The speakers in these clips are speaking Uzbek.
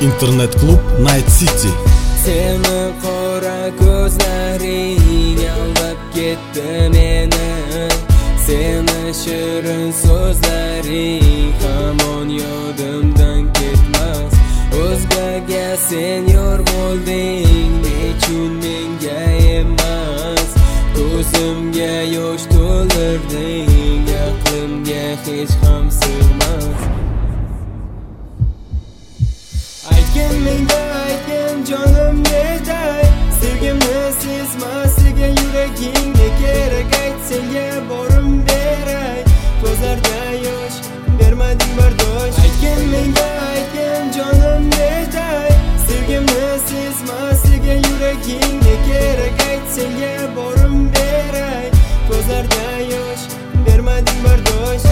Internet-klub Night City. Seni qora ko'zlaring aldab ketdi meni. Seni shirin so'zlaring hamon yodimdan ketmas. O'zgaga sen yor bo'lding, nechun menga emas? Ko'zimga yosh to'ldirding, aqlimga hech ham sig'mas. Aytgin menga, aytgin jonim neday, sevgimni sezmasligan yuraging ne kerak? Ayt senga borim beray, ko'zlarda yosh bermading bardosh. Aytgin menga, aytgin jonim neday, sevgimni sezmasligan yuraging ne kerak? Ayt senga borim beray, ko'zlarda yosh bermading bardosh.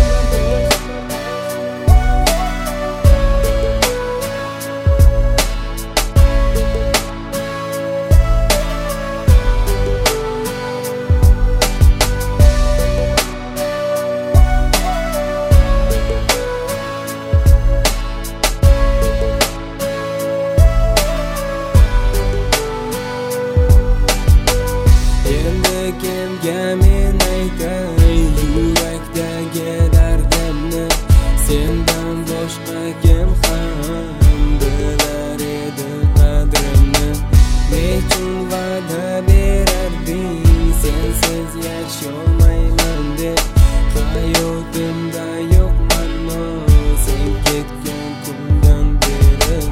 Kimga men aytay yurakdagi dardimni? Sendan boshqa kim ham bilar edi qadrimni? Nechun va'da berarding sensiz yasholmayman deb? Hayotimda yo'qmanmi sen ketgan kundan beri?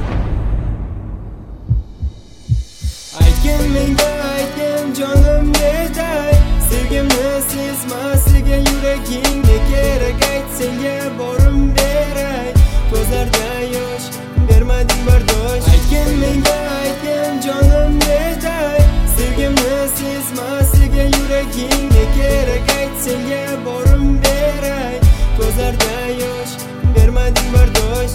Aytgin menga, aytgin jonim neday, sevgimni sezmasligan yuraging ne kerak? Ayt senga borim beray, ko'zlarda yosh bermading bardosh. Aytgin menga, aytgin jonim neday, sevgimni sezmasligan yuraging ne kerak? Ayt senga borim beray, ko'zlarda yosh bermading bardosh.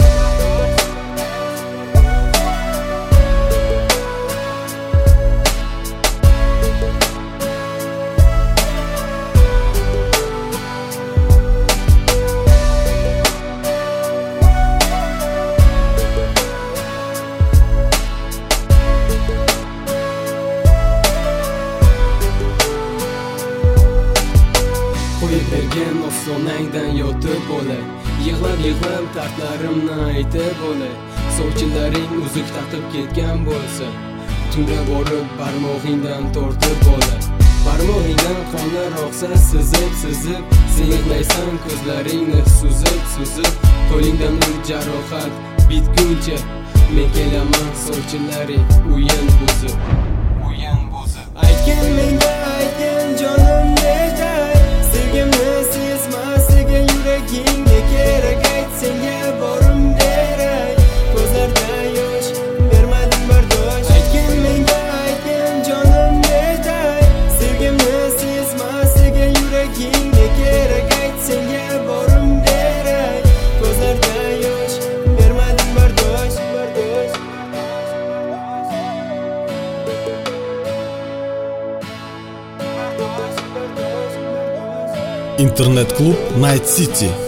Qo'yib bergan ostonangdan yotib bo'lay, yig'lab dardlarimni aytib bo'lay. Sovchilaring uzuk taqib ketgan bo'lsa, tunda borib barmog'ingdan tortib bo'lay. Barmog'ingdan qonlar oqsa sizib, sen yig'laysan ko'zlaringni suzib. Qo'lingdan bir jarohat bitguncha men kelaman sovchilaring o'yin buzib. Aytgin menga, aytgin jonim neday, sevgimni sezmasligan yuraging ne kerak? Ayt senga borim beray, ko'zlarda yosh bermading bardosh. Aytgin menga, aytgin jonim neday, sevgimni sezmasligan yuraging ne kerak? Ayt senga borim beray, ko'zlarda yosh bermading bardosh. Internet-klub Night City.